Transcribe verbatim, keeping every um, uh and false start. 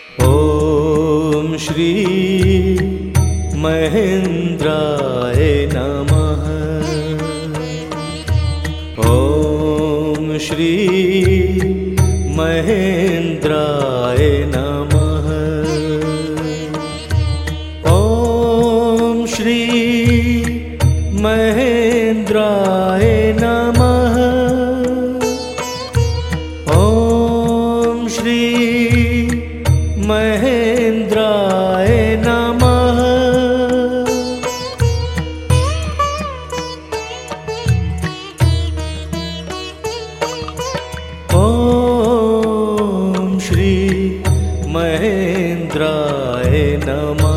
ॐ श्री महेन्द्राय नमः। ॐ श्री महेन्द्राय नमः। ॐ श्री महेन्द्राय नमः। ॐ श्री महेन्द्राय नमः। ॐ श्री महेन्द्राय नमः।